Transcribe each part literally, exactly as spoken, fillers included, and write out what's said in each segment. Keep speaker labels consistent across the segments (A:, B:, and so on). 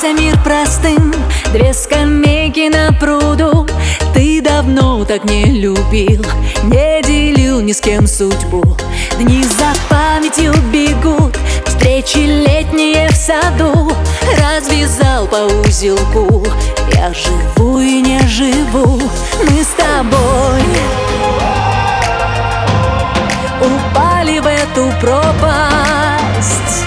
A: казался мир простым, две скамейки на пруду. Ты давно так не любил, не делил ни с кем судьбу. Дни за памятью бегут, встречи летние в саду. Развязал по узелку, я живу и не живу. Мы с тобой упали в эту пропасть.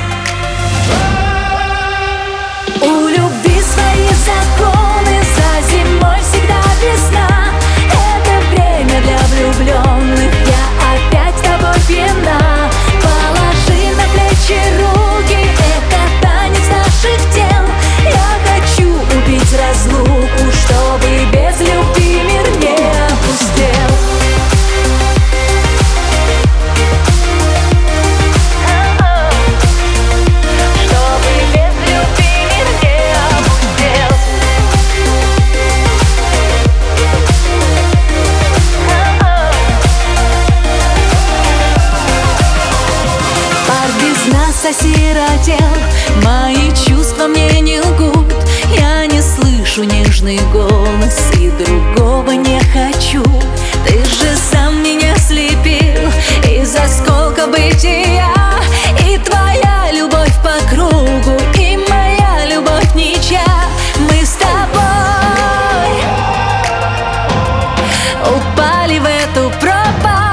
A: У любви свои законы, за зимой всегда весна. Это время для влюбленных, я опять с тобой пьяна. Положи на плечи руки, это танец наших тел. Я хочу убить разлуку, чтобы без любви мир не опустел. Осиротел, мои чувства мне не лгут. Я не слышу нежный голос и другого не хочу. Ты же сам меня слепил из осколка бытия. И твоя любовь по кругу, и моя любовь ничья. Мы с тобой упали в эту пропасть.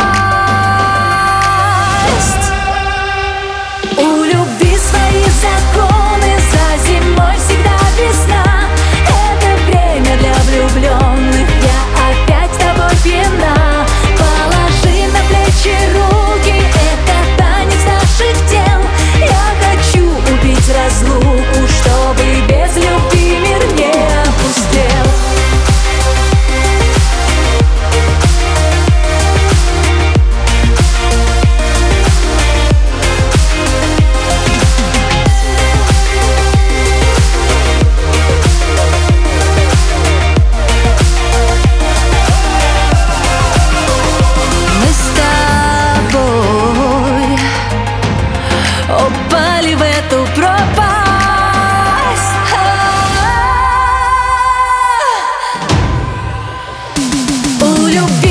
A: У любви свои законы, за зимой всегда весна. Это время для влюбленных, я опять с тобой пьяна. Положи на плечи руки, это танец наших тел. Я хочу убить разлуку, чтобы без любви мир не опустел. Упали в эту пропасть. У любви